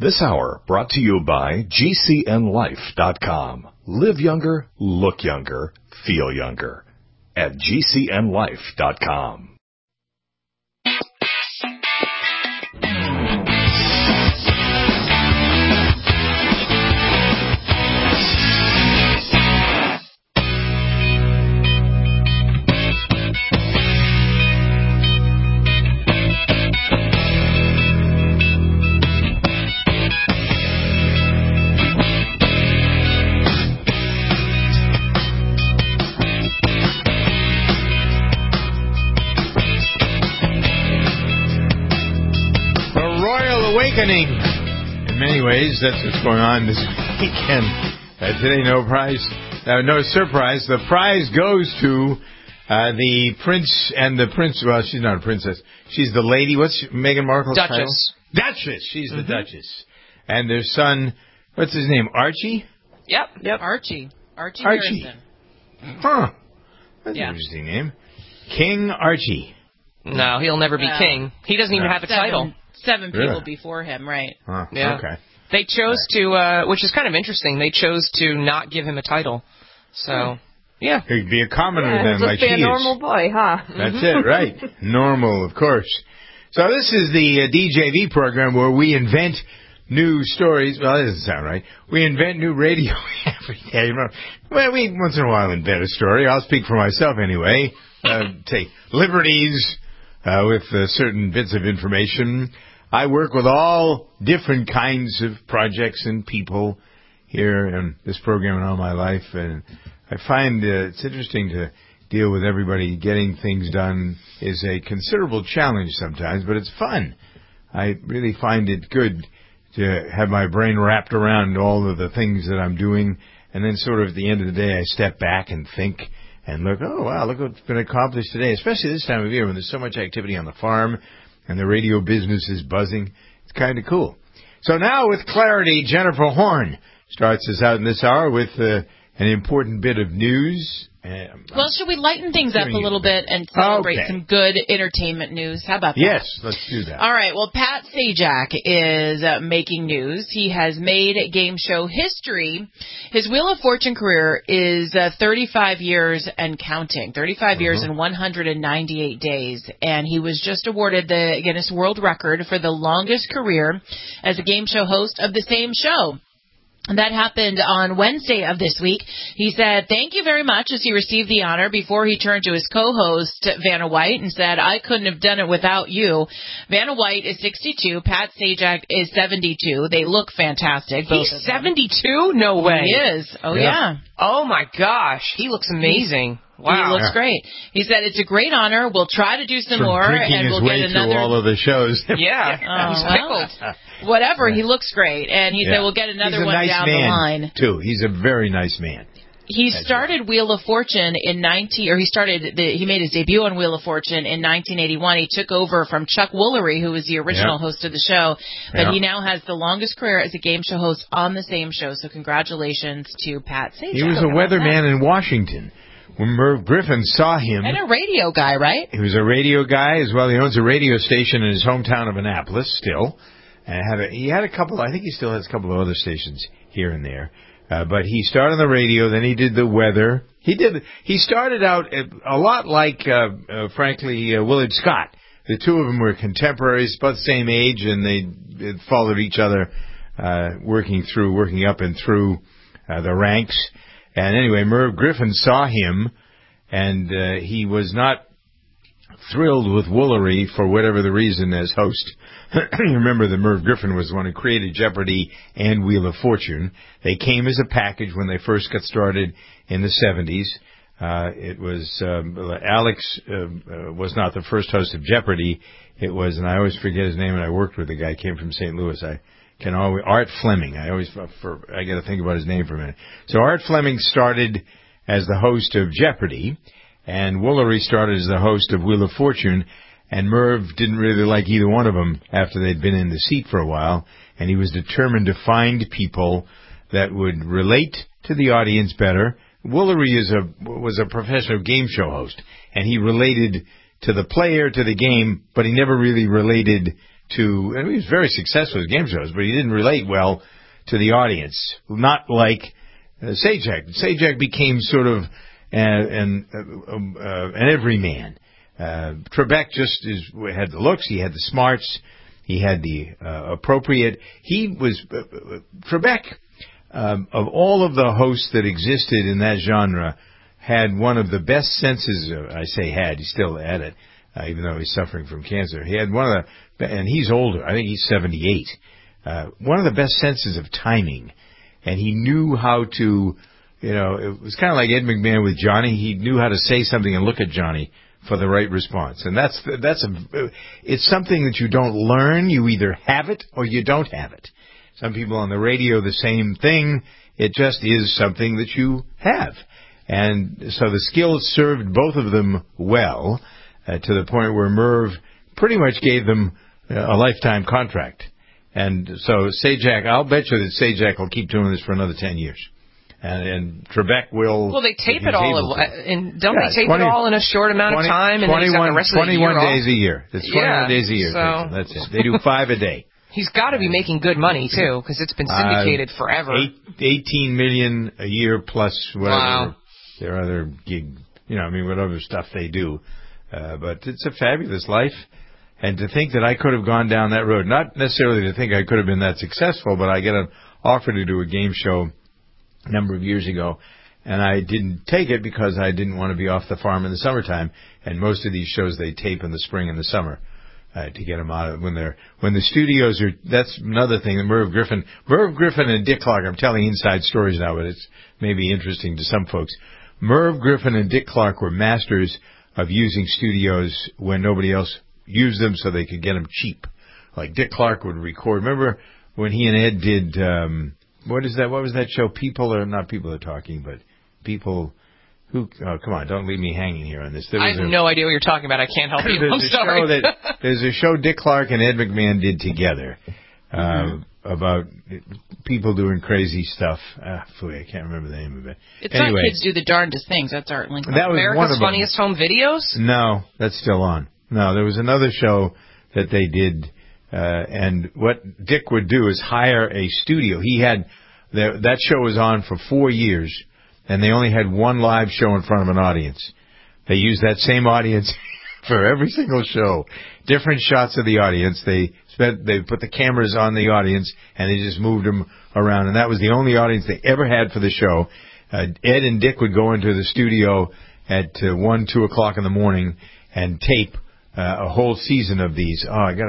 This hour brought to you by GCNLife.com. Live younger, look younger, feel younger. At GCNLife.com. Awakening. In many ways, that's what's going on this weekend. Today, no surprise. The prize goes to the prince and the prince. Well, she's not a princess. She's the lady. What's Meghan Markle's title? Duchess. She's the Duchess. And their son, what's his name? Archie? Yep. Archie Harrison. Huh. That's an interesting name. King Archie. No, he'll never be king. He doesn't even have a title. 7 people before him, right? Huh, yeah. Okay. They chose to, which is kind of interesting, they chose to not give him a title. So, yeah. He'd be a commoner then, like he is. Just be a normal boy, huh? That's it, right. Normal, of course. So this is the DJV program where we invent new stories. Well, that doesn't sound right. We invent new radio every day. Well, we once in a while invent a story. I'll speak for myself anyway. Take liberties with certain bits of information. I work with all different kinds of projects and people here in this program and all my life, and I find it's interesting to deal with everybody. Getting things done is a considerable challenge sometimes, but it's fun. I really find it good to have my brain wrapped around all of the things that I'm doing, and then sort of at the end of the day I step back and think and look, oh, wow, look what's been accomplished today, especially this time of year when there's so much activity on the farm and the radio business is buzzing. It's kind of cool. So now with clarity, Jennifer Horn starts us out in this hour with an important bit of news. Well, should we lighten things up a little bit and celebrate some good entertainment news? How about that? Yes, let's do that. All right. Well, Pat Sajak is making news. He has made game show history. His Wheel of Fortune career is 35 years and counting, 35 years and 198 days. And he was just awarded the Guinness World Record for the longest career as a game show host of the same show. And that happened on Wednesday of this week. He said, thank you very much as he received the honor before he turned to his co-host, Vanna White, and said, I couldn't have done it without you. Vanna White is 62. Pat Sajak is 72. They look fantastic. He's 72? No way. He is. Oh, yeah. Oh, my gosh. He looks amazing. Wow. He looks great. He said, it's a great honor. We'll try to do some more. And we'll get another. All of the shows. Yeah. He's pickled. Whatever. He looks great. And he said, we'll get another one down the line. Too. He's a very nice man. He started Wheel of Fortune he made his debut on Wheel of Fortune in 1981. He took over from Chuck Woolery, who was the original host of the show. But he now has the longest career as a game show host on the same show. So congratulations to Pat Sajak. He was a weatherman in Washington. When Merv Griffin saw him... And a radio guy, right? He was a radio guy as well. He owns a radio station in his hometown of Annapolis still. And he had a couple... I think he still has a couple of other stations here and there. But he started on the radio, then he did the weather. He started out a lot like, frankly, Willard Scott. The two of them were contemporaries, about the same age, and they followed each other, working up and through the ranks. And anyway, Merv Griffin saw him, and he was not thrilled with Woolery for whatever the reason as host. You remember that Merv Griffin was the one who created Jeopardy and Wheel of Fortune. They came as a package when they first got started in the 70s. It was Alex was not the first host of Jeopardy. It was, and I always forget his name, and I worked with the guy, came from St. Louis. Art Fleming. I got to think about his name for a minute. So Art Fleming started as the host of Jeopardy, and Woolery started as the host of Wheel of Fortune, and Merv didn't really like either one of them after they'd been in the seat for a while, and he was determined to find people that would relate to the audience better. Woolery was a professional game show host, and he related to the player, to the game, but he never really related to, and he was very successful with game shows, but he didn't relate well to the audience. Not like Sajak. Sajak became sort of an everyman. Trebek just had the looks, he had the smarts, he had the appropriate. He was Trebek. Of all of the hosts that existed in that genre, had one of the best senses. I say had, he's still at it, even though he's suffering from cancer. He had one of the, and he's older. I think he's 78. One of the best senses of timing, and he knew how to. It was kind of like Ed McMahon with Johnny. He knew how to say something and look at Johnny for the right response. And it's something that you don't learn. You either have it or you don't have it. Some people on the radio, the same thing. It just is something that you have. And so the skills served both of them well, to the point where Merv pretty much gave them a lifetime contract. And so Sajak, I'll bet you that Sajak will keep doing this for another 10 years. And Trebek will. Well, they tape it all, and don't they tape it all in a short amount of time? And 21, the rest of the 21 year days a year. It's 21 days a year. So. That's it. They do 5 a day. He's got to be making good money too, because it's been syndicated forever. 18 million a year plus whatever. Wow. Their other gig, whatever stuff they do. But it's a fabulous life. And to think that I could have gone down that road, not necessarily to think I could have been that successful, but I get an offer to do a game show a number of years ago, and I didn't take it because I didn't want to be off the farm in the summertime. And most of these shows they tape in the spring and the summer to get them out of when the studios are. That's another thing. Merv Griffin and Dick Clark. I'm telling inside stories now, but it's maybe interesting to some folks. Merv Griffin and Dick Clark were masters of using studios when nobody else used them, so they could get them cheap. Like Dick Clark would record. Remember when he and Ed did. What was that show? Not People Are Talking, but People Who... Oh, come on, don't leave me hanging here on this. I have no idea what you're talking about. I can't help you. I'm sorry. There's a show Dick Clark and Ed McMahon did together about people doing crazy stuff. I can't remember the name of it. It's not Kids Do the Darndest Things. That's Art Link. That was America's Funniest Home Videos? No, that's still on. No, there was another show that they did... and what Dick would do is hire a studio. He had that show was on for 4 years, and they only had one live show in front of an audience. They used that same audience for every single show, different shots of the audience. They put the cameras on the audience, and they just moved them around, and that was the only audience they ever had for the show. Ed and Dick would go into the studio at 1, 2 o'clock in the morning and tape a whole season of these.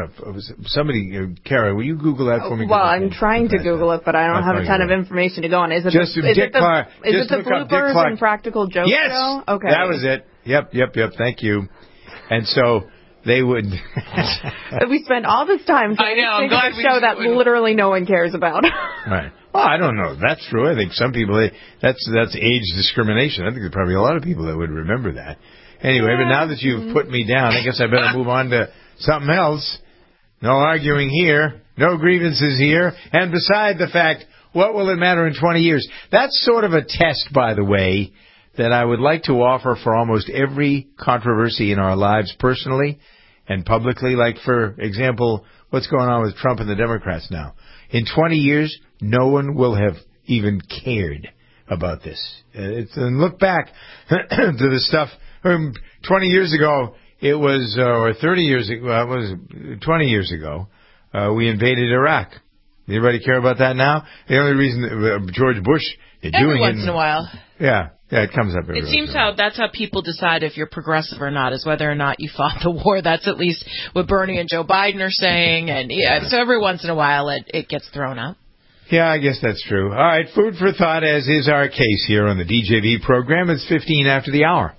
Kara, will you Google that for me? Well, I'm trying to Google it, but I don't have a ton of information to go on. Is it the bloopers and practical jokes show? Yes! Okay. That was it. Yep. Thank you. And so they would... We spent all this time trying to make a show that literally no one cares about. Right. Well, I don't know. That's true. I think some people, that's age discrimination. I think there's probably a lot of people that would remember that. Anyway, but now that you've put me down, I guess I better move on to something else. No arguing here. No grievances here. And beside the fact, what will it matter in 20 years? That's sort of a test, by the way, that I would like to offer for almost every controversy in our lives personally and publicly. Like, for example, what's going on with Trump and the Democrats now. In 20 years, no one will have even cared about this. And look back to the stuff... 20 years ago, it was, or 30 years ago, it was 20 years ago, we invaded Iraq. Anybody care about that now? The only reason George Bush is doing it... Every once in a while. Yeah, it comes up every once in a while. It seems that's how people decide if you're progressive or not, is whether or not you fought the war. That's at least what Bernie and Joe Biden are saying. And so every once in a while, it gets thrown up. Yeah, I guess that's true. All right, food for thought, as is our case here on the DJV program. It's 15 after the hour.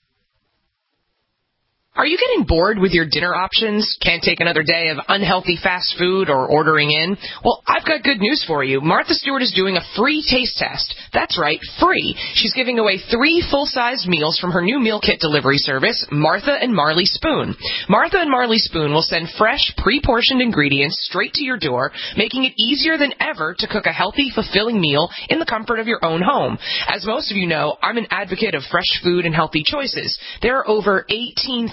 Are you getting bored with your dinner options? Can't take another day of unhealthy fast food or ordering in? Well, I've got good news for you. Martha Stewart is doing a free taste test. That's right, free. She's giving away 3 full-sized meals from her new meal kit delivery service, Martha and Marley Spoon. Martha and Marley Spoon will send fresh, pre-portioned ingredients straight to your door, making it easier than ever to cook a healthy, fulfilling meal in the comfort of your own home. As most of you know, I'm an advocate of fresh food and healthy choices. There are over 18,000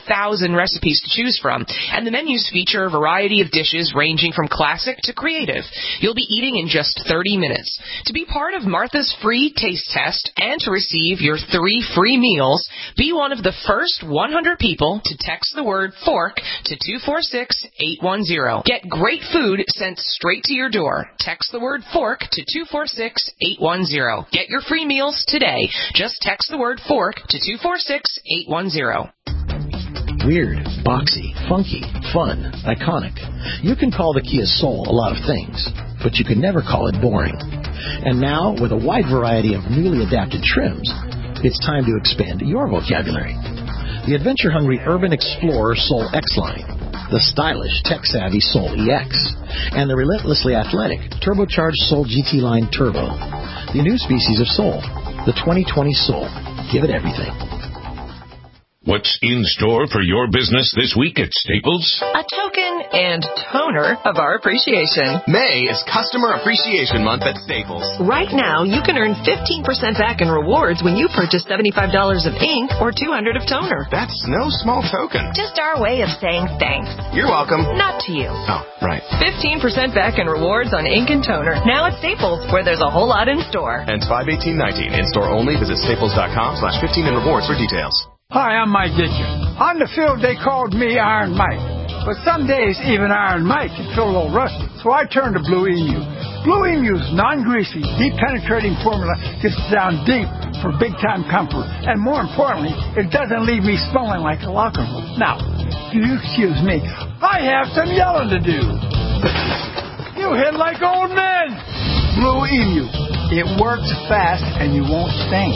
1,000 recipes to choose from, and the menus feature a variety of dishes ranging from classic to creative. You'll be eating in just 30 minutes. To be part of Martha's free taste test and to receive your 3 free meals, be one of the first 100 people to text the word FORK to 246-810. Get great food sent straight to your door. Text the word FORK to 246-810. Get your free meals today. Just text the word FORK to 246-810. Weird, boxy, funky, fun, iconic. You can call the Kia Soul a lot of things, but you can never call it boring. And now, with a wide variety of newly adapted trims, it's time to expand your vocabulary. The adventure-hungry Urban Explorer Soul X-Line, the stylish, tech-savvy Soul EX, and the relentlessly athletic, turbocharged Soul GT Line Turbo. The new species of Soul, the 2020 Soul. Give it everything. What's in store for your business this week at Staples? A token and toner of our appreciation. May is Customer Appreciation Month at Staples. Right now, you can earn 15% back in rewards when you purchase $75 of ink or $200 of toner. That's no small token. Just our way of saying thanks. You're welcome. Not to you. Oh, right. 15% back in rewards on ink and toner. Now at Staples, where there's a whole lot in store. Ends 5/18/19. In store only. Visit staples.com/15 in rewards for details. Hi, I'm Mike Ditcher. On the field, they called me Iron Mike. But some days, even Iron Mike can feel a little rusty. So I turned to Blue Emu. Blue Emu's non-greasy, deep-penetrating formula gets down deep for big-time comfort. And more importantly, it doesn't leave me smelling like a locker room. Now, if you excuse me, I have some yelling to do. You hit like old men. Blue Emu. It works fast and you won't stink.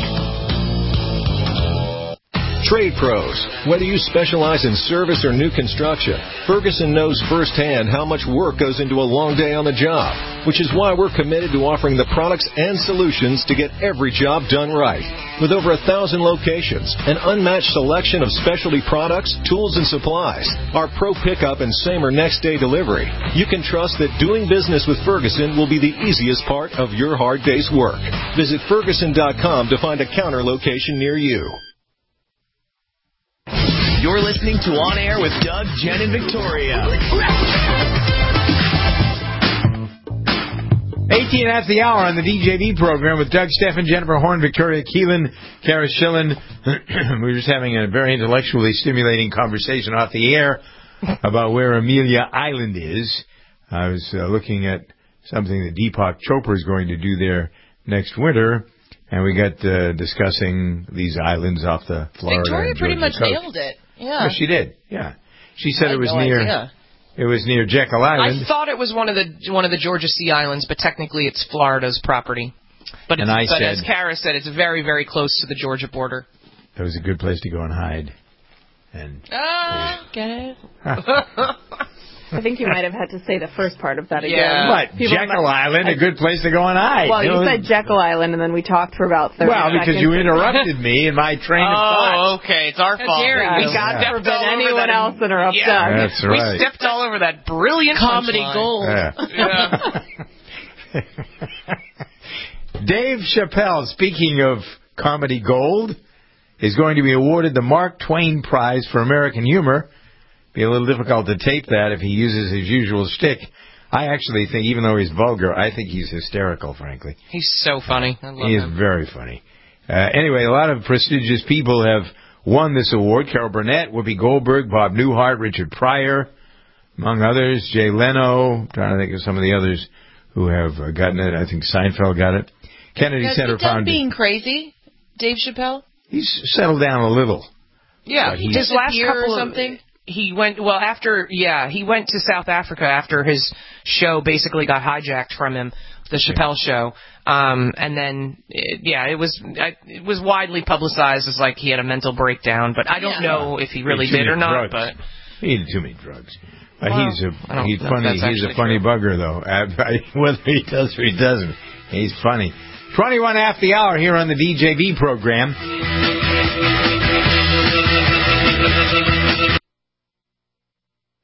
Trade pros. Whether you specialize in service or new construction, Ferguson knows firsthand how much work goes into a long day on the job, which is why we're committed to offering the products and solutions to get every job done right. With over 1,000 locations, an unmatched selection of specialty products, tools, and supplies, our pro pickup and same or next day delivery, you can trust that doing business with Ferguson will be the easiest part of your hard day's work. Visit Ferguson.com to find a counter location near you. You're listening to On Air with Doug, Jen, and Victoria. 18 after the hour on the DJV program with Doug, Stephan, Jennifer Horn, Victoria Keelan, Kara Schillen. We were just having a very intellectually stimulating conversation off the air about where Amelia Island is. I was looking at something that Deepak Chopra is going to do there next winter. And we got discussing these islands off the Florida Victoria and pretty much coast. nailed it. Yeah. She did. Yeah. She said it was near. Idea. It was near Jekyll Island. I thought it was one of the Georgia Sea Islands, but technically it's Florida's property. But as Kara said, it's very, very close to the Georgia border. It was a good place to go and hide. And get it? I think you might have had to say the first part of that again. Yeah. What? Jekyll Island, a good place to go and hide. Well, you said Jekyll Island, and then we talked for about 30 seconds. Well, because you interrupted me in my train of thought. Oh, okay. It's our fault. We got to forbid anyone else interrupt us. That's right. We stepped all over that brilliant comedy gold. Yeah. Dave Chappelle, speaking of comedy gold, is going to be awarded the Mark Twain Prize for American Humor. Be a little difficult to tape that if he uses his usual shtick. I actually think, even though he's vulgar, I think he's hysterical, frankly. He's so funny. I love him. He is very funny. Anyway, a lot of prestigious people have won this award. Carol Burnett, Whoopi Goldberg, Bob Newhart, Richard Pryor, among others. Jay Leno. I'm trying to think of some of the others who have gotten it. I think Seinfeld got it. Kennedy Center founder. Being crazy, Dave Chappelle? He's settled down a little. Yeah, his last couple or something. He went he went to South Africa after his show basically got hijacked from him, the Chappelle show. And then it was widely publicized as like he had a mental breakdown, but I don't know if he really did or not. But he had too many drugs. He's funny. He's a funny bugger, though. Whether he does or he doesn't, he's funny. 21 after the hour here on the DJV program.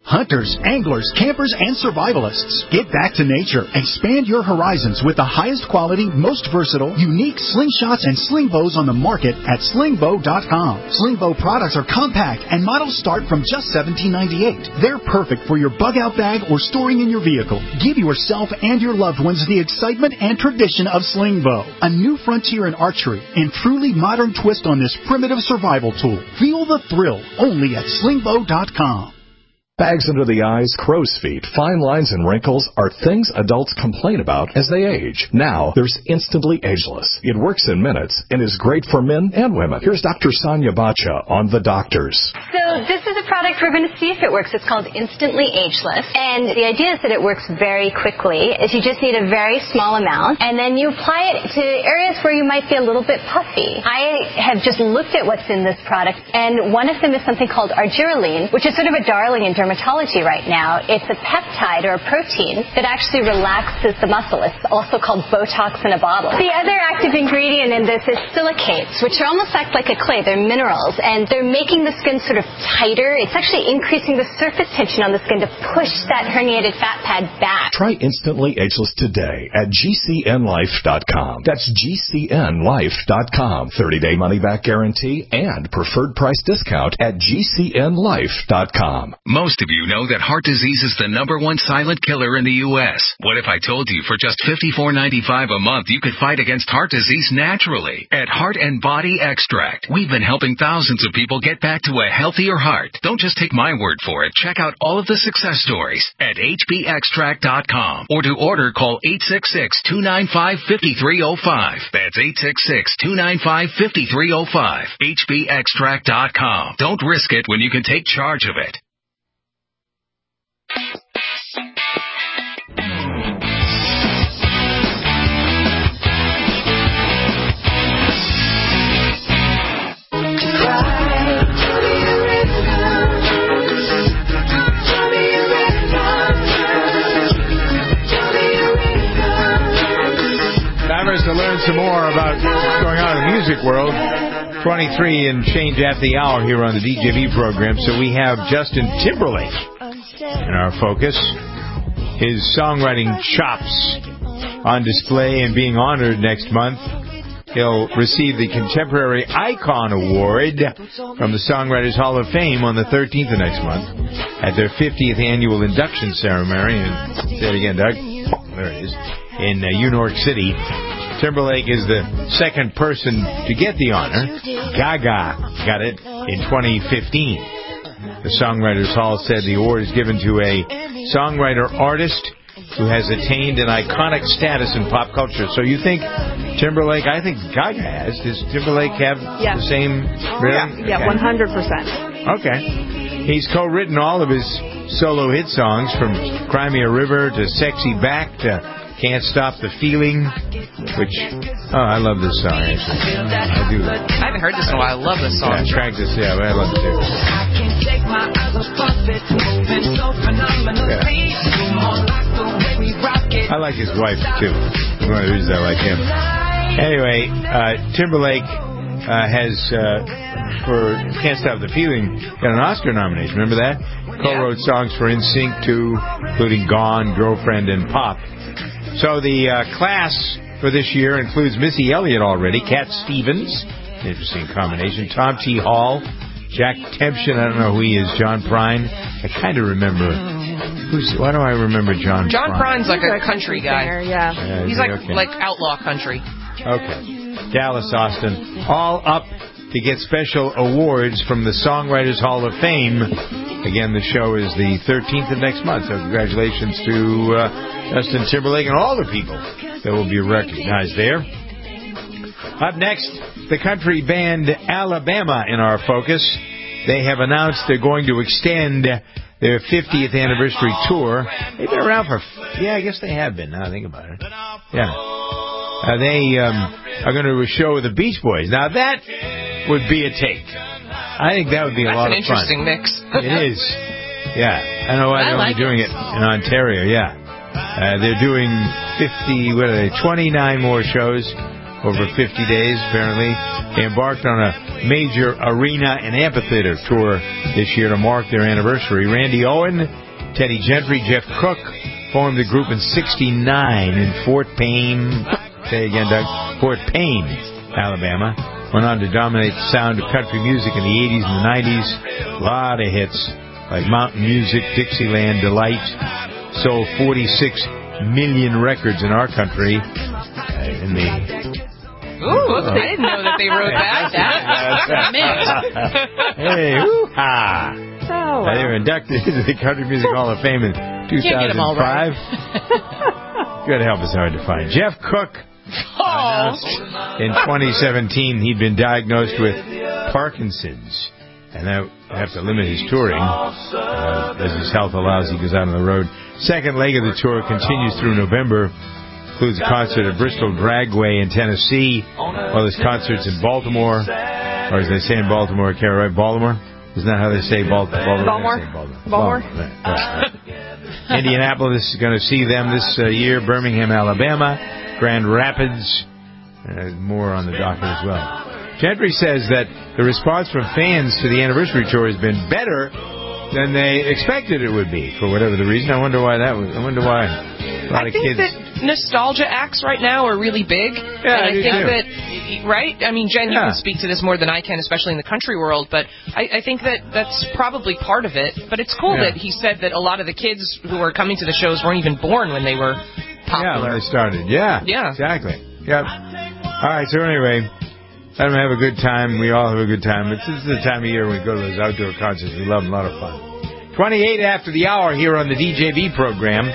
Hunters, anglers, campers, and survivalists. Get back to nature. Expand your horizons with the highest quality, most versatile, unique slingshots and sling bows on the market at slingbow.com. Slingbow products are compact and models start from just $17.98. They're perfect for your bug-out bag or storing in your vehicle. Give yourself and your loved ones the excitement and tradition of Slingbow. A new frontier in archery and truly modern twist on this primitive survival tool. Feel the thrill only at slingbow.com. Bags under the eyes, crow's feet, fine lines, and wrinkles are things adults complain about as they age. Now, there's Instantly Ageless. It works in minutes and is great for men and women. Here's Dr. Sonia Bacha on The Doctors. So this is a product we're going to see if it works. It's called Instantly Ageless. And the idea is that it works very quickly. Is you just need a very small amount, and then you apply it to areas where you might be a little bit puffy. I have just looked at what's in this product, and one of them is something called argireline, which is sort of a darling in dermatology right now. It's a peptide or a protein that actually relaxes the muscle. It's also called Botox in a bottle. The other active ingredient in this is silicates, which are almost act like a clay. They're minerals, and they're making the skin sort of tighter. It's actually increasing the surface tension on the skin to push that herniated fat pad back. Try Instantly Ageless today at GCNlife.com. That's GCNlife.com. 30-day money-back guarantee and preferred price discount at GCNlife.com. Most of you know that heart disease is the #1 silent killer in the U.S. What if I told you for just $54.95 a month you could fight against heart disease naturally? At Heart and Body Extract, we've been helping thousands of people get back to a healthier heart. Don't just take my word for it. Check out all of the success stories at hbextract.com, or to order, call 866-295-5305. That's 866-295-5305. hbextract.com. Don't risk it when you can take charge of it. To learn some more about what's going on in the music world. 23 and change at the hour here on the DJV program. So we have Justin Timberlake in our focus. His songwriting chops on display and being honored next month. He'll receive the Contemporary Icon Award from the Songwriters Hall of Fame on the 13th of next month at their 50th annual induction ceremony. And say it again, Doug. There it is. In New York City. Timberlake is the second person to get the honor. Gaga got it in 2015. The Songwriters Hall said the award is given to a songwriter-artist who has attained an iconic status in pop culture. So you think Timberlake, I think Gaga has. Does Timberlake have the same? Really? Yeah, 100%. Okay. He's co-written all of his solo hit songs, from Cry Me a River to Sexy Back to Can't Stop the Feeling, which, I love this song, actually. I do. I haven't heard this in a while. I love this song. Yeah, track this, but I love it too. Yeah. I like his wife, too. One of the reasons I like him. Anyway, Timberlake has, for Can't Stop the Feeling, got an Oscar nomination. Remember that? Co-wrote songs for NSYNC, too, including Gone, Girlfriend, and Pop. So the class for this year includes Missy Elliott already, Cat Stevens, interesting combination, Tom T. Hall, Jack Tempchin, I don't know who he is, John Prine. I kind of remember. Why do I remember John Prine? John Prine's like a country guy. Singer, yeah. He's like outlaw country. Okay. Dallas Austin, all up to get special awards from the Songwriters Hall of Fame. Again, the show is the 13th of next month, so congratulations to Justin Timberlake and all the people that will be recognized there. Up next, the country band Alabama in our focus. They have announced they're going to extend their 50th anniversary tour. They've been around for, I guess they have been, now I think about it. Yeah. They are going to do a show with the Beach Boys. Now, that would be a take. I think that would be a lot of fun. That's an interesting mix. It is. Yeah. I don't know why they're only doing it in Ontario. Yeah. They're doing 29 more shows. over 50 days, apparently. They embarked on a major arena and amphitheater tour this year to mark their anniversary. Randy Owen, Teddy Gentry, Jeff Cook formed the group in '69 in Fort Payne. Say again, Doug. Fort Payne, Alabama. Went on to dominate the sound of country music in the 80s and the 90s. A lot of hits like Mountain Music, Dixieland Delight. Sold 46 million records in our country. I didn't know that they wrote that. Hey, woo-ha. Oh, wow. They were inducted into the Country Music Hall of Fame in 2005. Right. Good help is hard to find. Jeff Cook announced in 2017 he'd been diagnosed with Parkinson's, and that would have to limit his touring. As his health allows, he goes out on the road. Second leg of the tour continues through November. Includes a concert at Bristol Dragway in Tennessee. Well, there's concerts in Baltimore, or as they say in Baltimore, Carol, right? Baltimore? Isn't that how they say Baltimore? Baltimore. Indianapolis is going to see them this year. Birmingham, Alabama. Grand Rapids. More on the docket as well. Gentry says that the response from fans to the anniversary tour has been better than they expected it would be, for whatever the reason. I wonder why that was. I wonder why a lot of kids... that nostalgia acts right now are really big. Yeah, and I think that, right? I mean, Jen, you can speak to this more than I can, especially in the country world, but I think that that's probably part of it. But it's cool that he said that a lot of the kids who were coming to the shows weren't even born when they were popular. Yeah, when they started. Yeah, exactly. Yep. All right, so anyway, let them have a good time. We all have a good time. This is the time of year when we go to those outdoor concerts. We love them. A lot of fun. 28 after the hour here on the DJB program.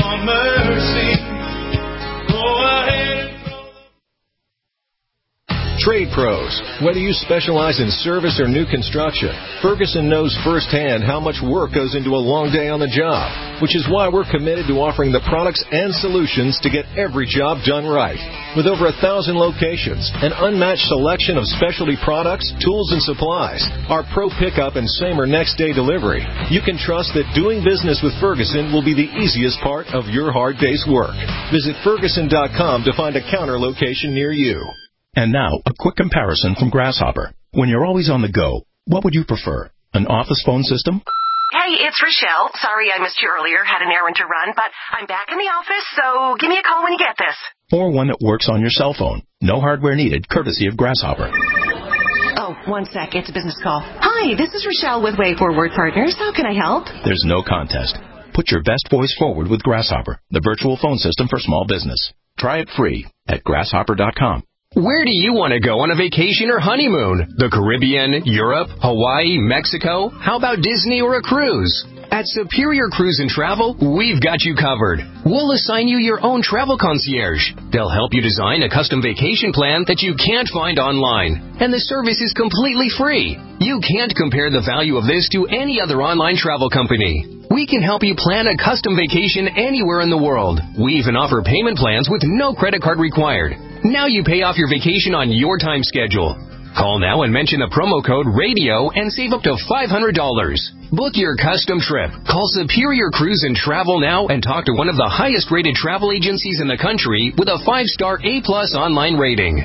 Trade pros. Whether you specialize in service or new construction, Ferguson knows firsthand how much work goes into a long day on the job, which is why we're committed to offering the products and solutions to get every job done right. With over 1,000 locations, an unmatched selection of specialty products, tools, and supplies, our pro pickup and same or next day delivery, you can trust that doing business with Ferguson will be the easiest part of your hard day's work. Visit Ferguson.com to find a counter location near you. And now, a quick comparison from Grasshopper. When you're always on the go, what would you prefer? An office phone system? Hey, it's Rochelle. Sorry I missed you earlier. Had an errand to run, but I'm back in the office, so give me a call when you get this. Or one that works on your cell phone. No hardware needed, courtesy of Grasshopper. Oh, one sec. It's a business call. Hi, this is Rochelle with Way Forward Partners. How can I help? There's no contest. Put your best voice forward with Grasshopper, the virtual phone system for small business. Try it free at grasshopper.com. Where do you want to go on a vacation or honeymoon? The Caribbean, Europe, Hawaii, Mexico? How about Disney or a cruise? At Superior Cruise and Travel, we've got you covered. We'll assign you your own travel concierge. They'll help you design a custom vacation plan that you can't find online. And the service is completely free. You can't compare the value of this to any other online travel company. We can help you plan a custom vacation anywhere in the world. We even offer payment plans with no credit card required. Now you pay off your vacation on your time schedule. Call now and mention the promo code RADIO and save up to $500. Book your custom trip. Call Superior Cruise and Travel now and talk to one of the highest-rated travel agencies in the country with a 5-star A+ online rating.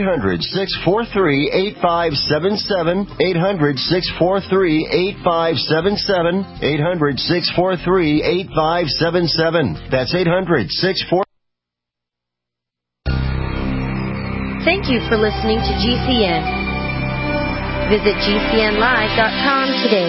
800-643-8577. 800-643-8577. 800-643-8577. That's 800-643. Thank you for listening to GCN. Visit GCNlive.com today.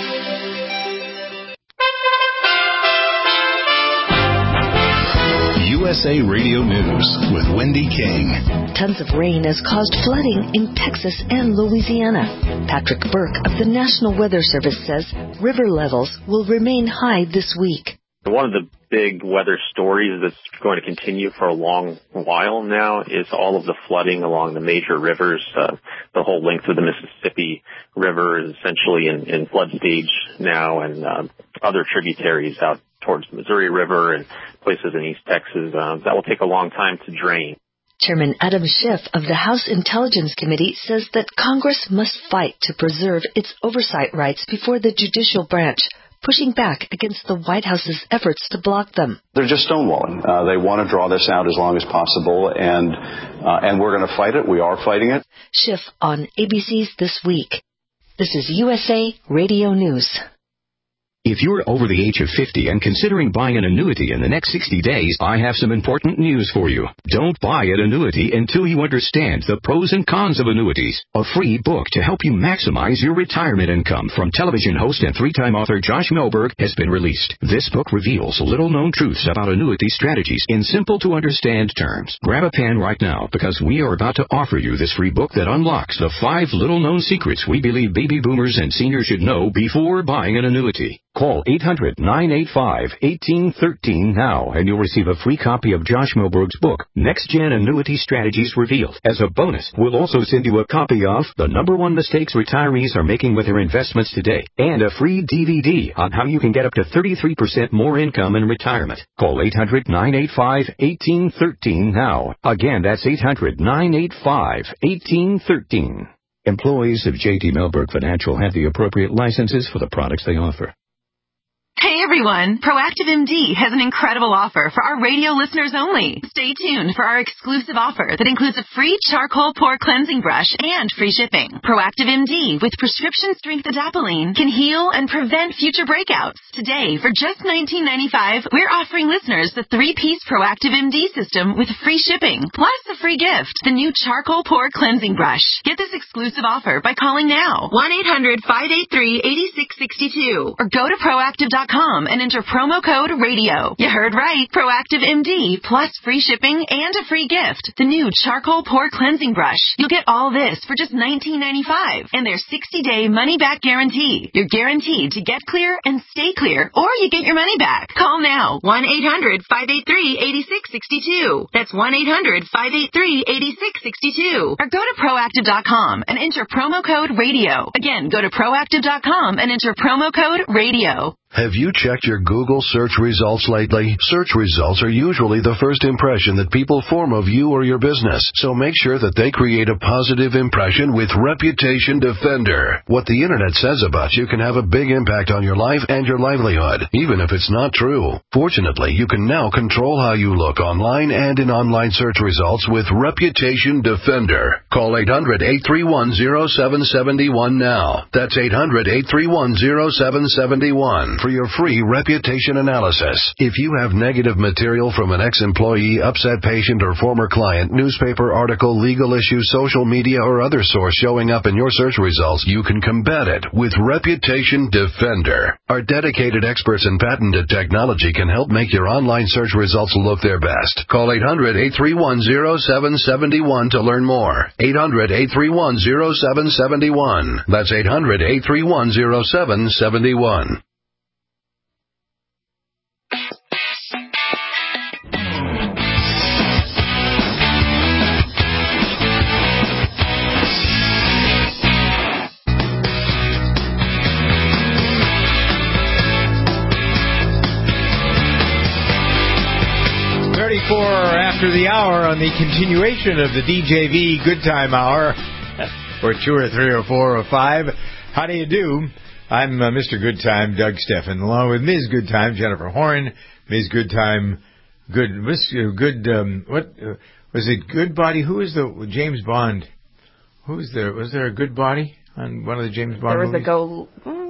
USA Radio News with Wendy King. Tons of rain has caused flooding in Texas and Louisiana. Patrick Burke of the National Weather Service says river levels will remain high this week. One of the big weather stories that's going to continue for a long while now is all of the flooding along the major rivers. The whole length of the Mississippi River is essentially in flood stage now, and other tributaries out towards the Missouri River and places in East Texas. That will take a long time to drain. Chairman Adam Schiff of the House Intelligence Committee says that Congress must fight to preserve its oversight rights before the judicial branch. pushing back against the White House's efforts to block them. They're just stonewalling. They want to draw this out as long as possible, and we're going to fight it. We are fighting it. Schiff on ABC's This Week. This is USA Radio News. If you're over the age of 50 and considering buying an annuity in the next 60 days, I have some important news for you. Don't buy an annuity until you understand the pros and cons of annuities. A free book to help you maximize your retirement income from television host and three-time author Josh Melberg has been released. This book reveals little-known truths about annuity strategies in simple-to-understand terms. Grab a pen right now because we are about to offer you this free book that unlocks the 5 little-known secrets we believe baby boomers and seniors should know before buying an annuity. Call 800-985-1813 now, and you'll receive a free copy of Josh Melberg's book, Next Gen Annuity Strategies Revealed. As a bonus, we'll also send you a copy of The #1 Mistakes Retirees Are Making with Their Investments Today, and a free DVD on how you can get up to 33% more income in retirement. Call 800-985-1813 now. Again, that's 800-985-1813. Employees of J.D. Melberg Financial have the appropriate licenses for the products they offer. Hey everyone, Proactive MD has an incredible offer for our radio listeners only. Stay tuned for our exclusive offer that includes a free charcoal pore cleansing brush and free shipping. Proactive MD with prescription strength adapalene can heal and prevent future breakouts. Today, for just $19.95, we're offering listeners the 3-piece Proactive MD system with free shipping, plus a free gift, the new charcoal pore cleansing brush. Get this exclusive offer by calling now, 1-800-583-8662, or go to proactive.com and enter promo code RADIO. You heard right. Proactive MD plus free shipping and a free gift. The new charcoal pore cleansing brush. You'll get all this for just $19.95 and their 60-day money-back guarantee. You're guaranteed to get clear and stay clear, or you get your money back. Call now. 1-800-583-8662. That's 1-800-583-8662. Or go to proactive.com and enter promo code RADIO. Again, go to proactive.com and enter promo code RADIO. Have you checked your Google search results lately? Search results are usually the first impression that people form of you or your business, so make sure that they create a positive impression with Reputation Defender. What the internet says about you can have a big impact on your life and your livelihood, even if it's not true. Fortunately, you can now control how you look online and in online search results with Reputation Defender. Call 800-831-0771 now. That's 800-831-0771. For your free reputation analysis. If you have negative material from an ex-employee, upset patient, or former client, newspaper article, legal issue, social media, or other source showing up in your search results, you can combat it with Reputation Defender. Our dedicated experts in patented technology can help make your online search results look their best. Call 800-831-0771 to learn more. 800-831-0771. That's 800-831-0771. 34 after the hour on the continuation of the DJV Good Time Hour, or 2 or 3 or 4 or 5. How do you do? I'm Mr. Good Time, Doug Steffen, along with Ms. Good Time, Jennifer Horn. Ms. Good Time, what was it? Good Body? Who is the James Bond? Was there a Good Body on one of the James Bond movies? There was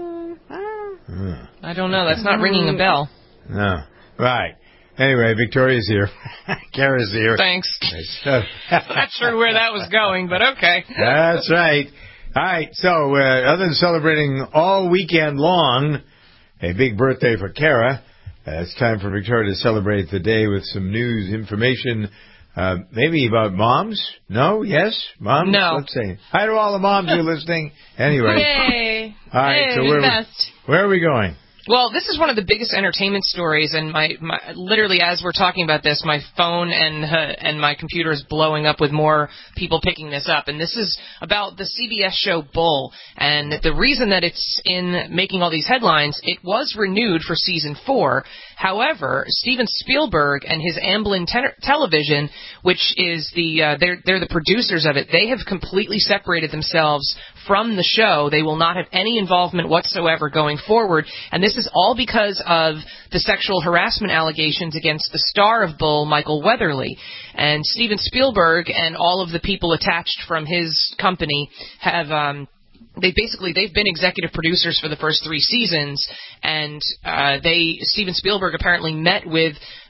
I don't know. That's not ringing a bell. No. Right. Anyway, Victoria's here. Kara's here. Thanks. Not sure where that was going, but okay. That's right. All right. So, other than celebrating all weekend long, a big birthday for Kara, it's time for Victoria to celebrate the day with some news, information, maybe about moms? No? Yes? Moms? No. Let's see. Hi to all the moms who are listening. Anyway. Yay. All right. Hey, so where are we going? Well, this is one of the biggest entertainment stories, and my literally as we're talking about this, my phone and my computer is blowing up with more people picking this up. And this is about the CBS show Bull, and the reason that it's in making all these headlines, it was renewed for season 4, However, Steven Spielberg and his Amblin Television, which is they're the producers of it, they have completely separated themselves from the show. They will not have any involvement whatsoever going forward, and this is all because of the sexual harassment allegations against the star of Bull, Michael Weatherly. And Steven Spielberg and all of the people attached from his company have they've been executive producers for the first 3 seasons, and Steven Spielberg apparently met with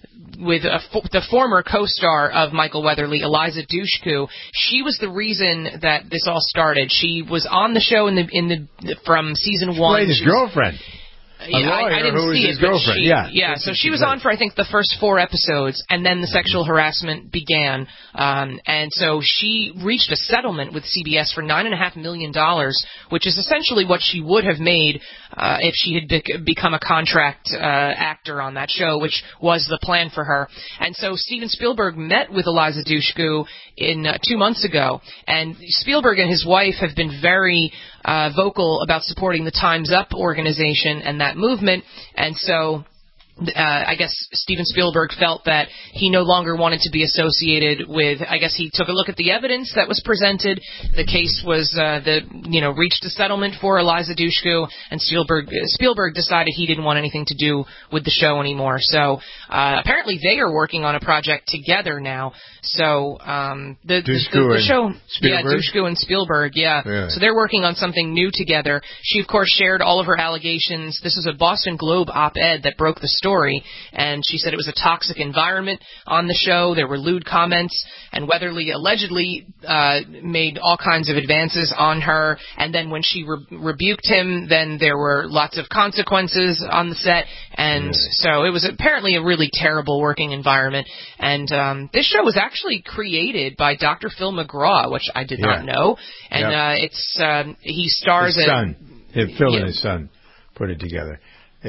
the former co-star of Michael Weatherly, Eliza Dushku. She was the reason that this all started. She was on the show from season 1. Played his girlfriend. Yeah, I didn't see it, but so she was on for, I think, the first 4 episodes, and then the sexual harassment began. And so she reached a settlement with CBS for $9.5 million, which is essentially what she would have made if she had become a contract actor on that show, which was the plan for her. And so Steven Spielberg met with Eliza Dushku 2 months ago, and Spielberg and his wife have been very vocal about supporting the Time's Up organization and that movement, and so I guess Steven Spielberg felt that he no longer wanted to be associated with, I guess he took a look at the evidence that was presented. The case was, reached a settlement for Eliza Dushku, and Spielberg decided he didn't want anything to do with the show anymore. So, apparently they are working on a project together now. So, the show, Dushku and Spielberg, So they're working on something new together. She, of course, shared all of her allegations. This was a Boston Globe op-ed that broke the story, and she said it was a toxic environment on the show. There were lewd comments, and Weatherly allegedly made all kinds of advances on her, and then when she rebuked him, then there were lots of consequences on the set, and so it was apparently a really terrible working environment. And this show was actually created by Dr. Phil McGraw, which I did not know, and he stars his son. Phil and his son put it together.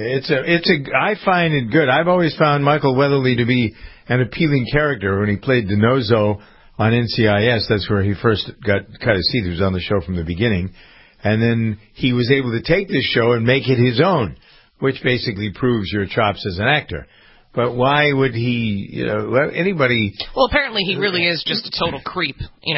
I find it good. I've always found Michael Weatherly to be an appealing character. When he played DiNozzo on NCIS, that's where he first cut his teeth. He was on the show from the beginning. And then he was able to take this show and make it his own, which basically proves your chops as an actor. But why would he, let anybody... Well, apparently he really is just a total creep.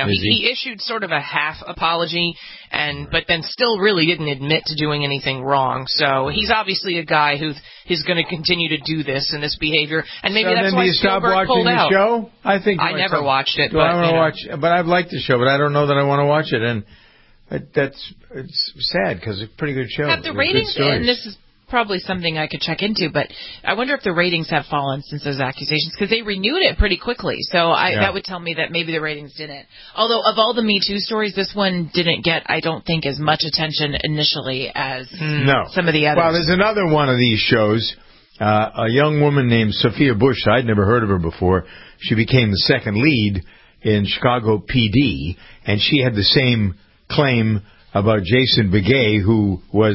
He issued sort of a half apology, but then still really didn't admit to doing anything wrong. So he's obviously a guy who is going to continue to do this and this behavior, and maybe that's why Spielberg pulled out. Show? I think I never watched it. But I've liked the show, but I don't know that I want to watch it, and it's sad because it's a pretty good show. Have the ratings, and this is probably something I could check into, but I wonder if the ratings have fallen since those accusations, because they renewed it pretty quickly. So that would tell me that maybe the ratings didn't. Although of all the Me Too stories, this one didn't get, I don't think, as much attention initially as some of the others. Well, there's another one of these shows. A young woman named Sophia Bush. I'd never heard of her before. She became the second lead in Chicago PD, and she had the same claim about Jason Begay, who was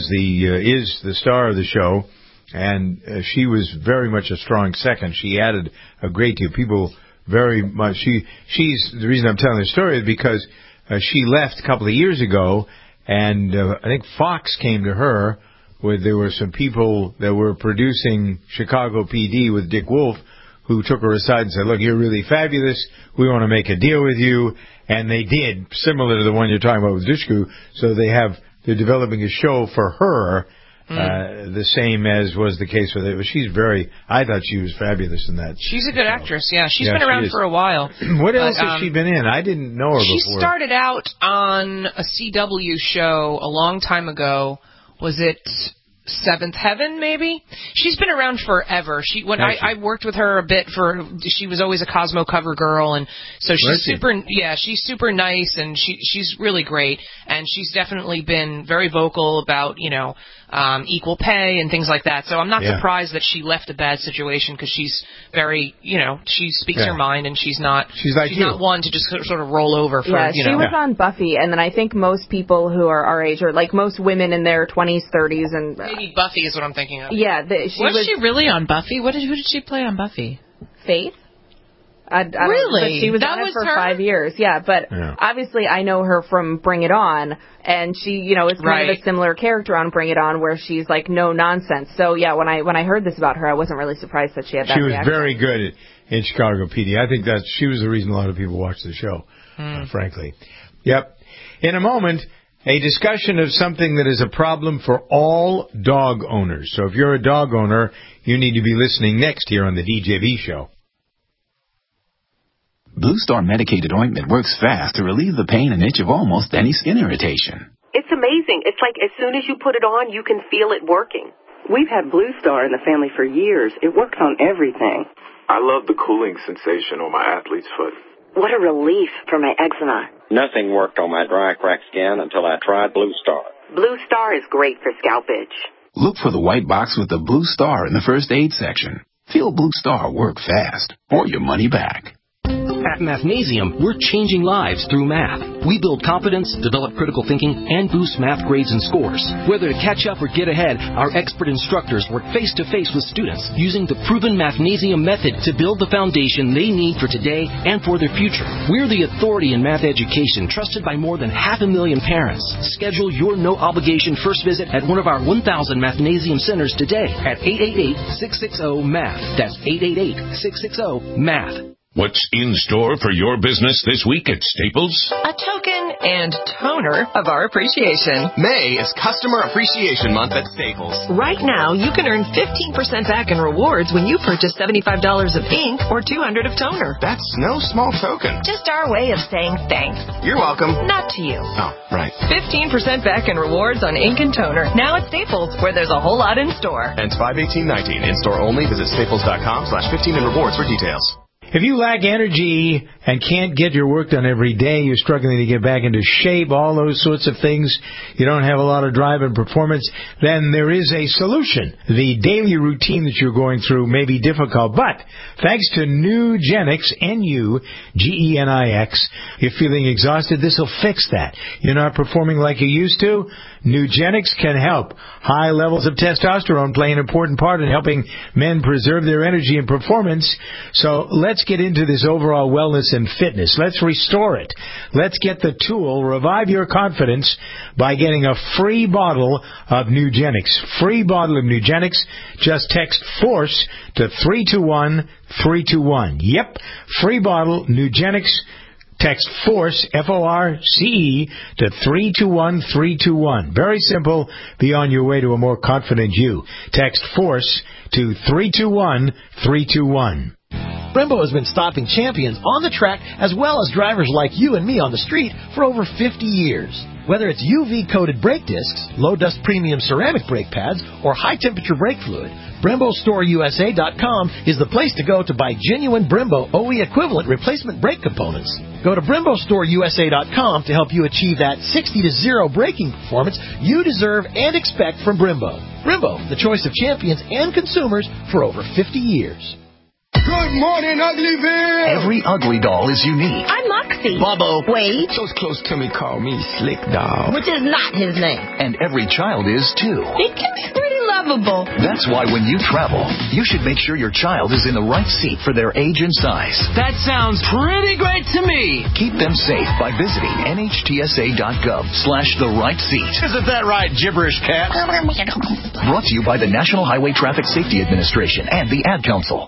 is the star of the show, and she was very much a strong second. She added a great deal. People very much. She's the reason I'm telling the story is because she left a couple of years ago, and I think Fox came to her. There were some people that were producing Chicago PD with Dick Wolf, who took her aside and said, "Look, you're really fabulous. We want to make a deal with you." And they did, similar to the one you're talking about with Dushku. So they're developing a show for her, the same as was the case with it. But I thought she was fabulous in that. She's a good actress, She's been around for a while. What else has she been in? I didn't know her before. She started out on a CW show a long time ago. Was it Seventh Heaven, maybe? She's been around forever. I worked with her a bit she was always a Cosmo cover girl, and so she's she's super nice, and she's really great, and she's definitely been very vocal about, equal pay and things like that. So I'm not surprised that she left a bad situation, because she's very, she speaks her mind, and she's not not one to just sort of roll over for, she was on Buffy, and then I think most people who are our age, or like most women in their 20s, 30s, and maybe Buffy is what I'm thinking of. Yeah. Was she really on Buffy? Who did she play on Buffy? Faith. I don't really? Know, she was on it for 5 years. Yeah, but obviously I know her from Bring It On, and she, is kind of a similar character on Bring It On, where she's like no nonsense. So yeah, when I heard this about her, I wasn't really surprised that she had that reaction. She was very good in Chicago PD. I think that she was the reason a lot of people watched the show, frankly. Yep. In a moment, a discussion of something that is a problem for all dog owners. So if you're a dog owner, you need to be listening next here on the DJV show. Blue Star medicated ointment works fast to relieve the pain and itch of almost any skin irritation. It's amazing. It's like as soon as you put it on, you can feel it working. We've had Blue Star in the family for years. It works on everything. I love the cooling sensation on my athlete's foot. What a relief for my eczema. Nothing worked on my dry, cracked skin until I tried Blue Star. Blue Star is great for scalp itch. Look for the white box with the Blue Star in the first aid section. Feel Blue Star work fast, or your money back. At Mathnasium, we're changing lives through math. We build confidence, develop critical thinking, and boost math grades and scores. Whether to catch up or get ahead, our expert instructors work face-to-face with students using the proven Mathnasium method to build the foundation they need for today and for their future. We're the authority in math education, trusted by more than 500,000 parents. Schedule your no-obligation first visit at one of our 1,000 Mathnasium centers today at 888-660-MATH. That's 888-660-MATH. What's in store for your business this week at Staples? A token and toner of our appreciation. May is Customer Appreciation Month at Staples. Right now, you can earn 15% back in rewards when you purchase $75 of ink or $200 of toner. That's no small token. Just our way of saying thanks. You're welcome. Not to you. Oh, right. 15% back in rewards on ink and toner. Now at Staples, where there's a whole lot in store. Ends 5/18/19. In store only. Visit staples.com/15 in rewards for details. If you lack energy and can't get your work done every day, you're struggling to get back into shape, all those sorts of things, you don't have a lot of drive and performance, then there is a solution. The daily routine that you're going through may be difficult, but thanks to Nugenix, Nugenix, you're feeling exhausted, this will fix that. You're not performing like you used to? Nugenix can help. High levels of testosterone play an important part in helping men preserve their energy and performance. So let's get into this overall wellness and fitness. Let's restore it. Let's get the tool, revive your confidence, by getting a free bottle of Nugenix. Free bottle of Nugenix. Just text FORCE to 321-321. Yep, free bottle, Nugenix. Text FORCE, F-O-R-C-E, to 321-321. Very simple. Be on your way to a more confident you. Text FORCE to 321-321. Brembo has been stopping champions on the track as well as drivers like you and me on the street for over 50 years. Whether it's UV-coated brake discs, low-dust premium ceramic brake pads, or high-temperature brake fluid, BremboStoreUSA.com is the place to go to buy genuine Brembo OE equivalent replacement brake components. Go to BremboStoreUSA.com to help you achieve that 60-0 braking performance you deserve and expect from Brembo. Brembo, the choice of champions and consumers for over 50 years. Good morning, Uglyville! Every ugly doll is unique. I'm Moxie. Bobo. Wade. Those close to me call me Slick Doll. Which is not his name. And every child is, too. He can be pretty lovable. That's why when you travel, you should make sure your child is in the right seat for their age and size. That sounds pretty great to me. Keep them safe by visiting NHTSA.gov/the-right-seat. Isn't that right, gibberish cat? Brought to you by the National Highway Traffic Safety Administration and the Ad Council.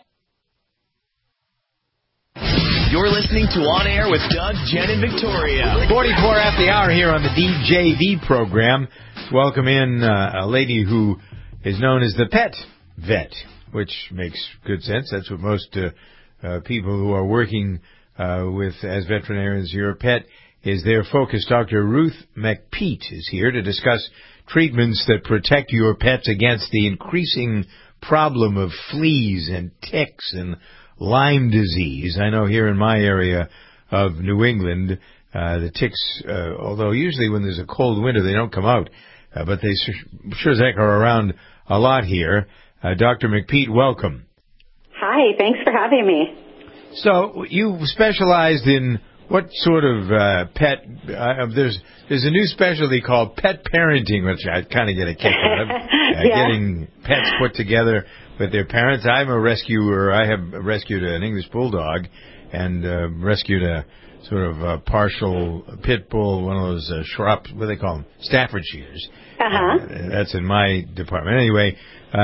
You're listening to On Air with Doug, Jen, and Victoria. 44 after the hour here on the DJV program. Let's welcome in a lady who is known as the Pet Vet, which makes good sense. That's what most people who are working as veterinarians, your pet is their focus. Dr. Ruth McPeat is here to discuss treatments that protect your pets against the increasing problem of fleas and ticks and Lyme disease. I know here in my area of New England, the ticks, although usually when there's a cold winter they don't come out, but they sure as heck are around a lot here. Dr. McPeat, welcome. Hi, thanks for having me. So you specialized in what sort of pet? There's a new specialty called pet parenting, which I kind of get a kick out of. Getting pets put together with their parents. I'm a rescuer. I have rescued an English bulldog, and rescued a sort of partial pit bull, one of those Schrupp, what do they call them? Staffordshires. That's in my department. Anyway,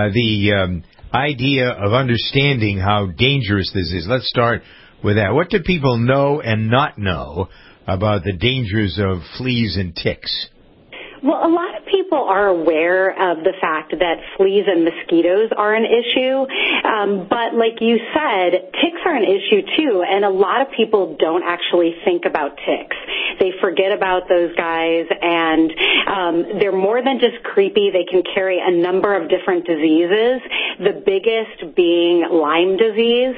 the idea of understanding how dangerous this is. Let's start with that. What do people know and not know about the dangers of fleas and ticks? Well, a lot of people are aware of the fact that fleas and mosquitoes are an issue, but like you said, ticks are an issue too, and a lot of people don't actually think about ticks. They forget about those guys, and they're more than just creepy. They can carry a number of different diseases, the biggest being Lyme disease,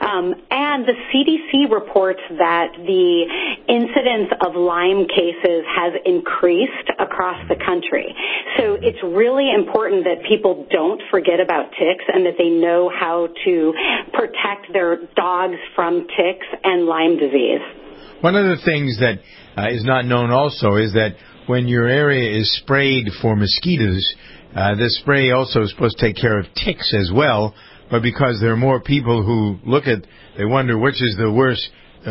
and the CDC reports that the incidence of Lyme cases has increased across the country. So it's really important that people don't forget about ticks and that they know how to protect their dogs from ticks and Lyme disease. One of the things that is not known also is that when your area is sprayed for mosquitoes, the spray also is supposed to take care of ticks as well, but because there are more people who they wonder which is the worst,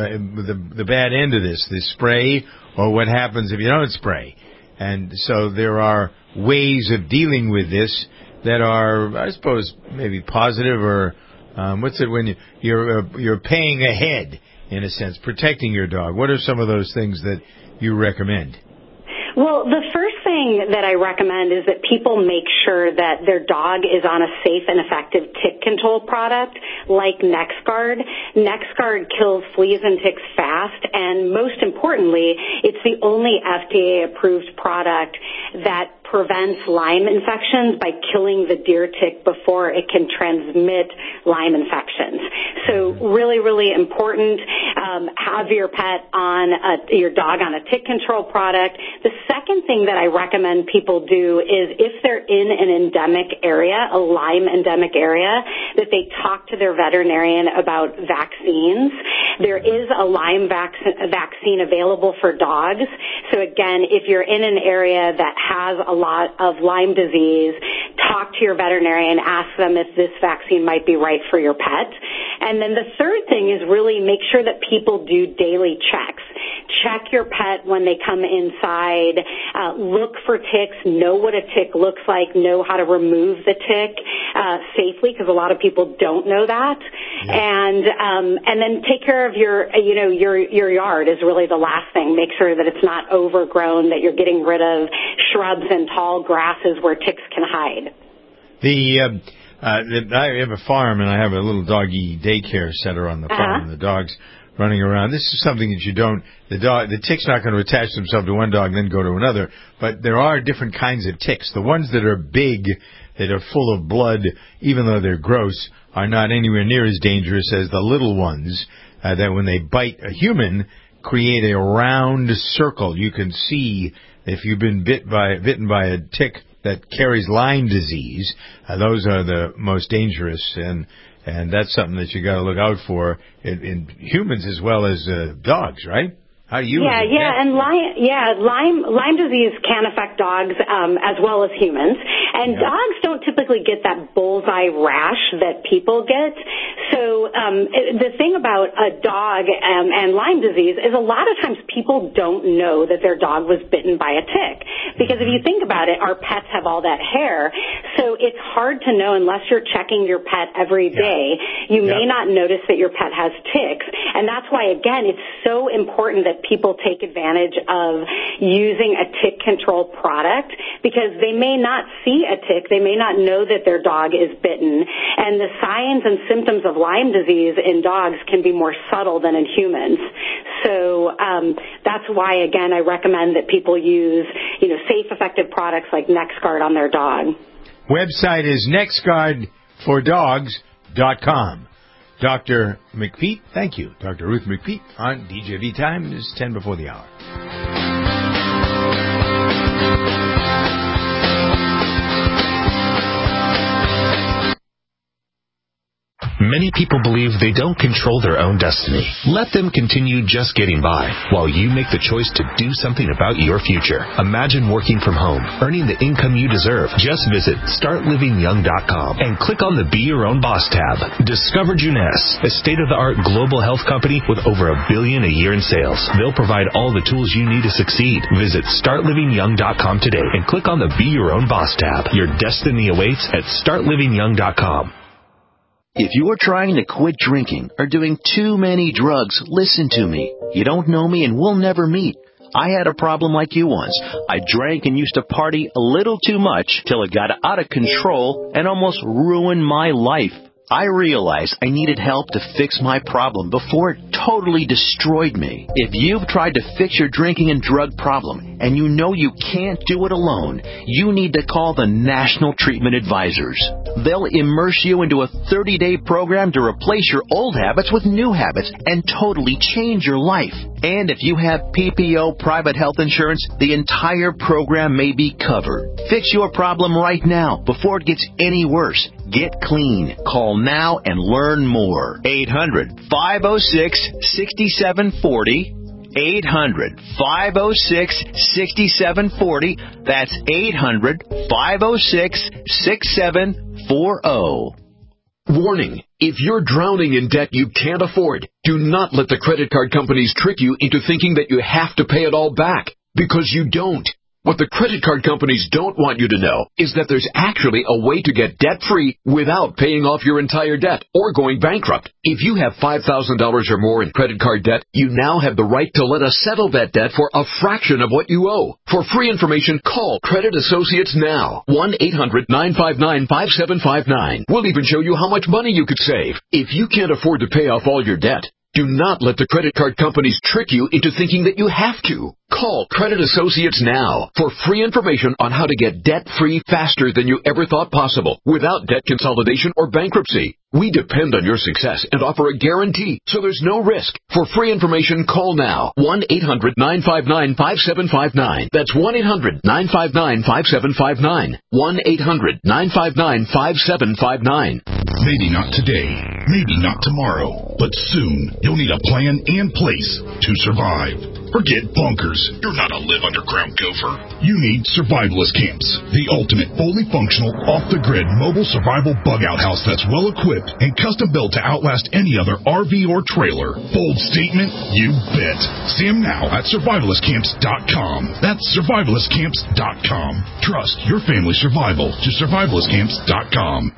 the bad end of this, the spray or what happens if you don't spray. And so there are ways of dealing with this that are, I suppose, maybe positive or when you're paying ahead, in a sense, protecting your dog. What are some of those things that you recommend? Well, the first thing that I recommend is that people make sure that their dog is on a safe and effective tick control product like NexGard. NexGard kills fleas and ticks fast, and most importantly, it's the only FDA-approved product that prevents Lyme infections by killing the deer tick before it can transmit Lyme infections. So really, really important. Have your dog on a tick control product. The second thing that I recommend people do is if they're in an endemic area, a Lyme endemic area, that they talk to their veterinarian about vaccines. There is a Lyme vaccine available for dogs. So again, if you're in an area that has a lot of Lyme disease, talk to your veterinarian, ask them if this vaccine might be right for your pet. And then the third thing is really make sure that people do daily checks. Check your pet when they come inside. Look for ticks. Know what a tick looks like. Know how to remove the tick safely, because a lot of people don't know that. Yeah. And then take care of your yard is really the last thing. Make sure that it's not overgrown, that you're getting rid of shrubs and tall grasses where ticks can hide. I have a farm, and I have a little doggy daycare center on the farm, and the dogs running around. This is something that the tick's not going to attach themselves to one dog and then go to another, but there are different kinds of ticks. The ones that are big, that are full of blood, even though they're gross, are not anywhere near as dangerous as the little ones that when they bite a human, create a round circle. You can see if you've been bitten by a tick that carries Lyme disease, those are the most dangerous, and that's something that you got to look out for in humans as well as dogs, right? How do you? And Lyme disease can affect dogs as well as humans, and dogs don't typically get that bullseye rash that people get. So the thing about a dog and Lyme disease is a lot of times people don't know that their dog was bitten by a tick, because if you think about it, our pets have all that hair, so it's hard to know unless you're checking your pet every day. You may not notice that your pet has ticks, and that's why, again, it's so important that people take advantage of using a tick control product, because they may not see a tick, they may not know that their dog is bitten, and the signs and symptoms of Lyme disease in dogs can be more subtle than in humans. So that's why, again, I recommend that people use safe, effective products like NexGard on their dog. Website is nexguardfordogs.com. Dr. McPeet, thank you. Dr. Ruth McPeet on DJV Time. It is 10 before the hour. Many people believe they don't control their own destiny. Let them continue just getting by while you make the choice to do something about your future. Imagine working from home, earning the income you deserve. Just visit StartLivingYoung.com and click on the Be Your Own Boss tab. Discover Juness, a state-of-the-art global health company with over $1 billion a year in sales. They'll provide all the tools you need to succeed. Visit StartLivingYoung.com today and click on the Be Your Own Boss tab. Your destiny awaits at StartLivingYoung.com. If you are trying to quit drinking or doing too many drugs, listen to me. You don't know me and we'll never meet. I had a problem like you once. I drank and used to party a little too much till it got out of control and almost ruined my life. I realized I needed help to fix my problem before it totally destroyed me. If you've tried to fix your drinking and drug problem and you know you can't do it alone, you need to call the National Treatment Advisors. They'll immerse you into a 30-day program to replace your old habits with new habits and totally change your life. And if you have PPO private health insurance, the entire program may be covered. Fix your problem right now before it gets any worse. Get clean. Call now and learn more. 800-506-6740. 800-506-6740. That's 800-506-6740. Warning. If you're drowning in debt you can't afford, do not let the credit card companies trick you into thinking that you have to pay it all back, because you don't. What the credit card companies don't want you to know is that there's actually a way to get debt-free without paying off your entire debt or going bankrupt. If you have $5,000 or more in credit card debt, you now have the right to let us settle that debt for a fraction of what you owe. For free information, call Credit Associates now. 1-800-959-5759. We'll even show you how much money you could save. If you can't afford to pay off all your debt, do not let the credit card companies trick you into thinking that you have to. Call Credit Associates now for free information on how to get debt-free faster than you ever thought possible without debt consolidation or bankruptcy. We depend on your success and offer a guarantee, so there's no risk. For free information, call now. 1-800-959-5759. That's 1-800-959-5759. 1-800-959-5759. Maybe not today, maybe not tomorrow, but soon you'll need a plan and place to survive. Forget bunkers. You're not a live underground gopher. You need Survivalist Camps, the ultimate fully functional, off-the-grid mobile survival bug-out house that's well-equipped and custom-built to outlast any other RV or trailer. Bold statement? You bet. See them now at survivalistcamps.com. That's survivalistcamps.com. Trust your family's survival to survivalistcamps.com.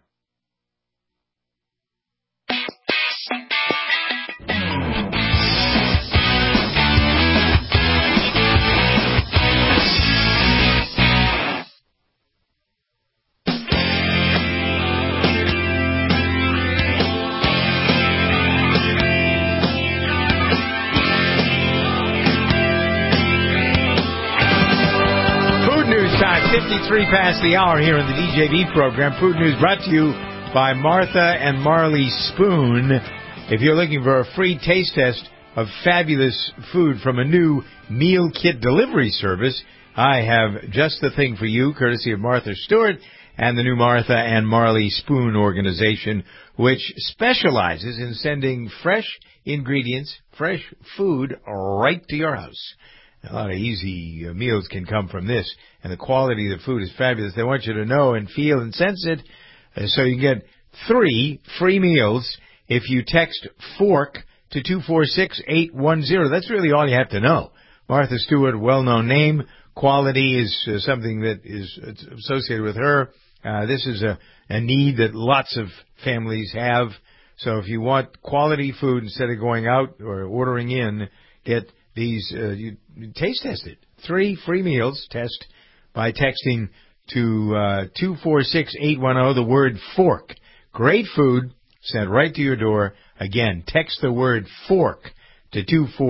Food News time, 53 past the hour here in the DJV program. Food News brought to you by Martha and Marley Spoon. If you're looking for a free taste test of fabulous food from a new meal kit delivery service, I have just the thing for you, courtesy of Martha Stewart and the new Martha and Marley Spoon organization, which specializes in sending fresh ingredients, fresh food right to your house. A lot of easy meals can come from this, and the quality of the food is fabulous. They want you to know and feel and sense it, so you get 3 free meals if you text FORK to 246810. That's really all you have to know. Martha Stewart, well-known name. Quality is something that is associated with her. This is a need that lots of families have. So if you want quality food instead of going out or ordering in, get these, you taste test it. 3 free meals. Test by texting to 246810 the word FORK. Great food sent right to your door. Again, text the word FORK to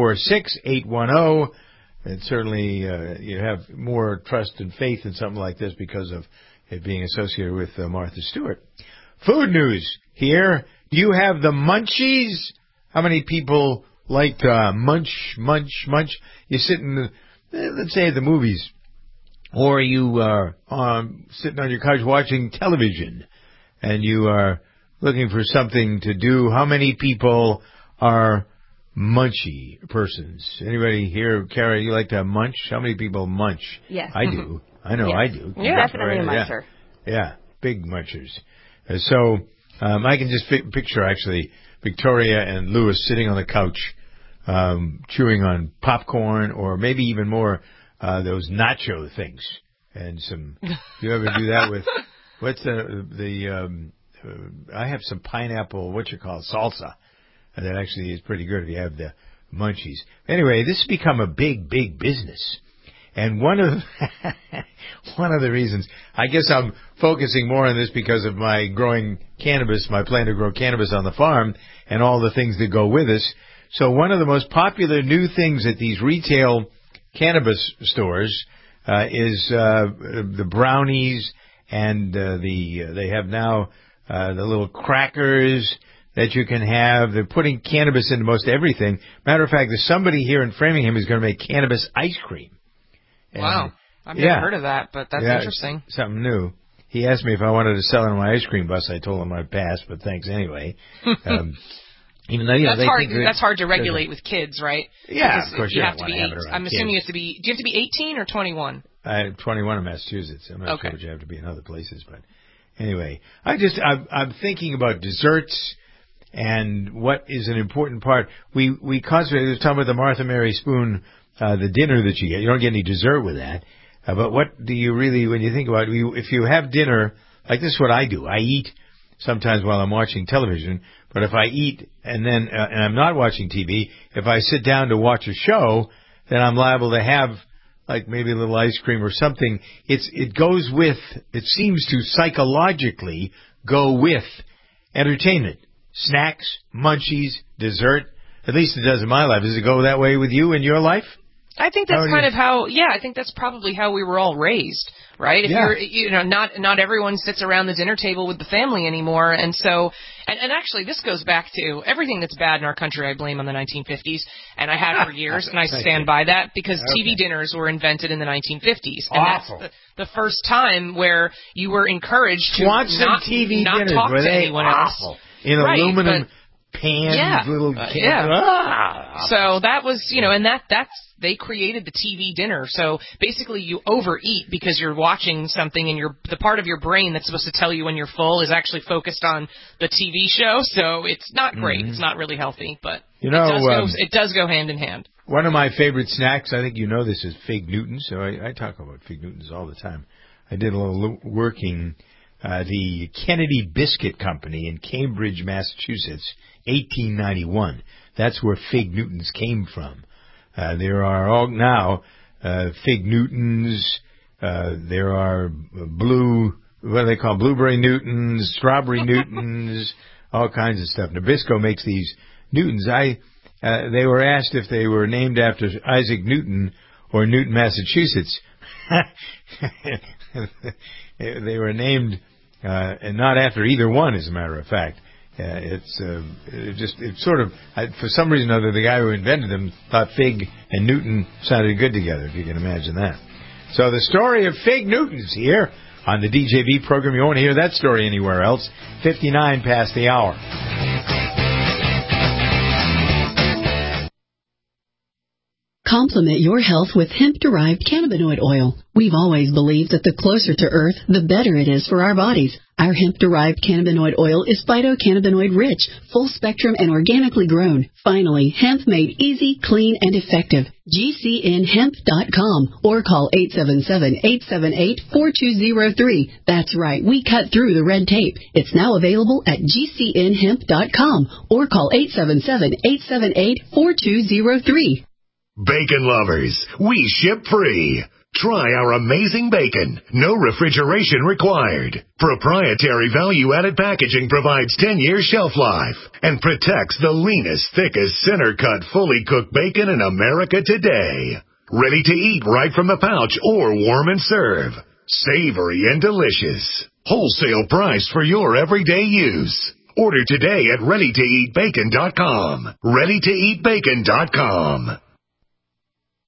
246810. And certainly you have more trust and faith in something like this because of it being associated with Martha Stewart. Food news here. Do you have the munchies? How many people like to munch? You sit in let's say at the movies, or you are sitting on your couch watching television, and you are looking for something to do. How many people are munchy persons? Anybody here, Kara, you like to munch? How many people munch? Yes. I do. I know I do. Yeah, definitely a muncher. Yeah, big munchers. So I can just picture, actually, Victoria and Lewis sitting on the couch chewing on popcorn or maybe even more those nacho things. And some, you ever do that with, what's I have some pineapple, salsa. That actually is pretty good if you have the munchies. Anyway, this has become a big, big business. And one of the reasons, I guess I'm focusing more on this because of my growing cannabis, my plan to grow cannabis on the farm and all the things that go with this. So one of the most popular new things at these retail cannabis stores is the brownies and they have now the little crackers that you can have. They're putting cannabis into most everything. Matter of fact, there's somebody here in Framingham who's going to make cannabis ice cream. And, wow. I've never heard of that, but that's interesting. Something new. He asked me if I wanted to sell it on my ice cream bus. I told him I'd pass, but thanks anyway. Even though, that's hard to regulate with kids, right? Yeah, because of course you have to be. I'm assuming kids. you have to be. Do you have to be 18 or 21? 21 in Massachusetts. I'm not sure what you have to be in other places, but anyway, I'm thinking about desserts and what is an important part. We constantly talking about the Martha Mary Spoon, the dinner that you get. You don't get any dessert with that. But what do you really, when you think about it, if you have dinner, like this is what I do. I eat sometimes while I'm watching television, but if I eat and then, and I'm not watching TV, if I sit down to watch a show, then I'm liable to have like maybe a little ice cream or something. It goes with, it seems to psychologically go with entertainment. Snacks, munchies, dessert. At least it does in my life. Does it go that way with you in your life? I think that's I think that's probably how we were all raised, right? If you're, not everyone sits around the dinner table with the family anymore. And so, and actually this goes back to everything that's bad in our country I blame on the 1950s, and I have for years, and I stand by that, because TV dinners were invented in the 1950s. And that's the first time where you were encouraged to not talk to anyone else. In aluminum pans, little cans. So that was, and that's they created the TV dinner. So basically you overeat because you're watching something and the part of your brain that's supposed to tell you when you're full is actually focused on the TV show. So it's not great. It's not really healthy, but it does go hand in hand. One of my favorite snacks, I think you know this, is Fig Newtons. So I talk about Fig Newtons all the time. I did a little working the Kennedy Biscuit Company in Cambridge, Massachusetts, 1891. That's where Fig Newtons came from. There are all now Fig Newtons. There are blueberry Newtons, strawberry Newtons, all kinds of stuff. Nabisco makes these Newtons. They were asked if they were named after Isaac Newton or Newton, Massachusetts. They were named, and not after either one, as a matter of fact. For some reason or other, the guy who invented them thought Fig and Newton sounded good together, if you can imagine that. So the story of Fig Newtons here on the DJV program. You won't hear that story anywhere else. 59 past the hour. Complement your health with hemp-derived cannabinoid oil. We've always believed that the closer to Earth, the better it is for our bodies. Our hemp-derived cannabinoid oil is phytocannabinoid-rich, full-spectrum, and organically grown. Finally, hemp made easy, clean, and effective. GCNhemp.com or call 877-878-4203. That's right, we cut through the red tape. It's now available at GCNhemp.com or call 877-878-4203. Bacon lovers, we ship free. Try our amazing bacon. No refrigeration required. Proprietary value-added packaging provides 10-year shelf life and protects the leanest, thickest, center-cut, fully cooked bacon in America today. Ready to eat right from the pouch or warm and serve. Savory and delicious. Wholesale price for your everyday use. Order today at ReadyToEatBacon.com. ReadyToEatBacon.com.